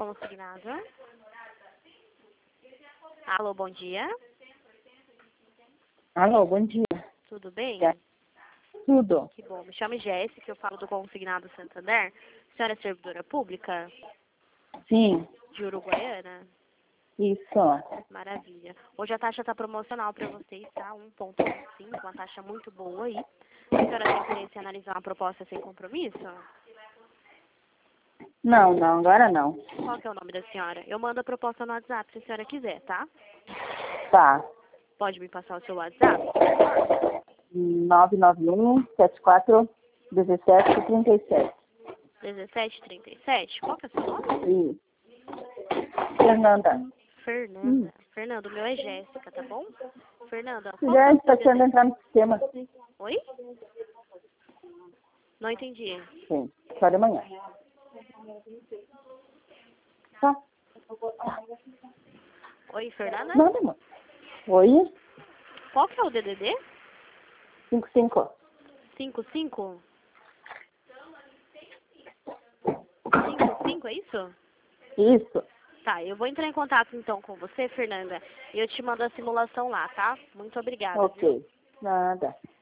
consignado. Alô, bom dia. Alô, bom dia. Tudo bem? Tudo. Que bom. Me chamo Jéssica, eu falo do Consignado Santander. A senhora é servidora pública Sim, de Uruguaiana? isso. Maravilha. Hoje a taxa está promocional para vocês, tá? 1,25, uma taxa muito boa aí. A senhora tem interesse em analisar uma proposta sem compromisso? Não, agora não. Qual que é o nome da senhora? Eu mando a proposta no WhatsApp se a senhora quiser, tá? Tá. Pode me passar o seu WhatsApp? 991-74-1737. 1737. Qual que é o seu nome? Isso. Fernanda. Fernanda. Fernanda, o meu é Jéssica, tá bom? Fernanda, qual que Já é o está seu querendo entrar no sistema. Oi? Não entendi. Sim, só de manhã. Tá. Oi, Fernanda? Nada, amor. Oi? Qual que é o DDD? 55. 55? 55, é isso? Isso. Tá, eu vou entrar em contato então com você, Fernanda, e eu te mando a simulação lá, tá? Muito obrigada, viu? Ok. Nada.